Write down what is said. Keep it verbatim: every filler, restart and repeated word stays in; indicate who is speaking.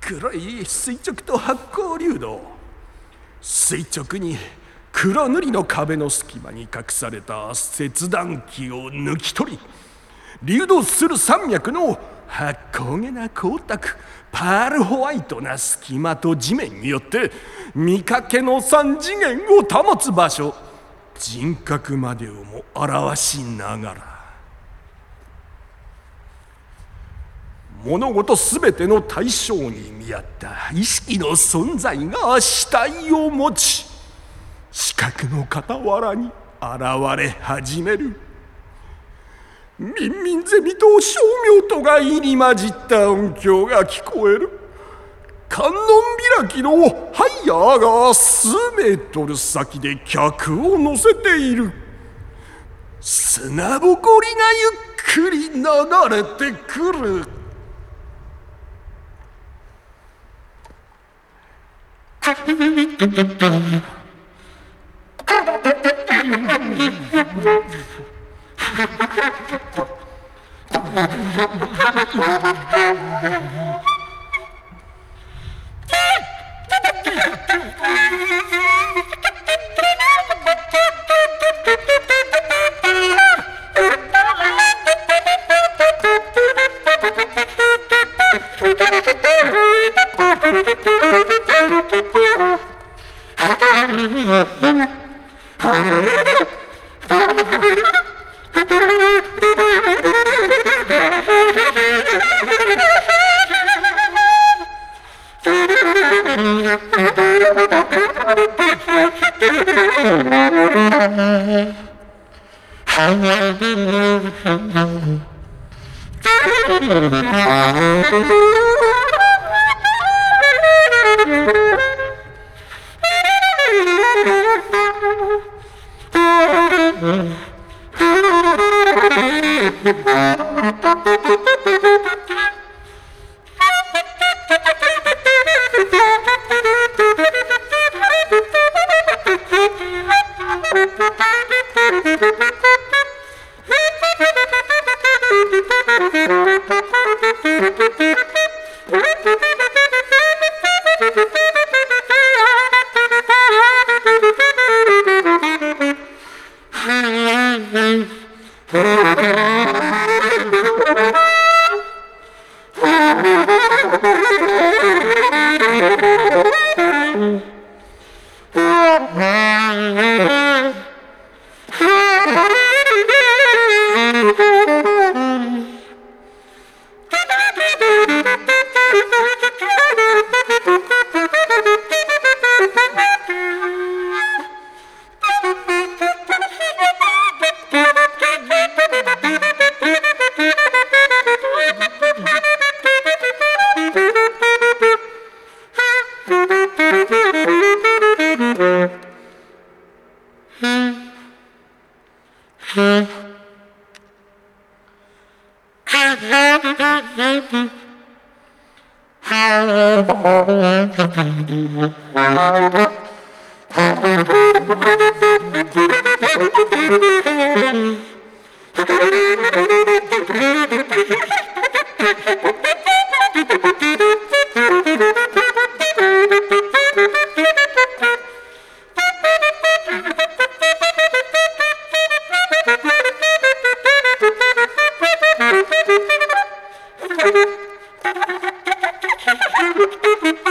Speaker 1: 黒い垂直と発光流動。垂直に黒塗りの壁の隙間に隠された切断機を抜き取り、流動する山脈の焦げな光沢、パールホワイトな隙間と地面によって見かけの三次元を保つ場所、人格までをも表しながら、物事すべての対象に見合った意識の存在が主体を持ち、視覚の傍らに現れ始める。ミンミンゼミと小明とが入り混じった音響が聞こえる。観音開きのハイヤーが数メートル先で客を乗せている。砂ぼこりがゆっくり流れてくる。
Speaker 2: Thank you.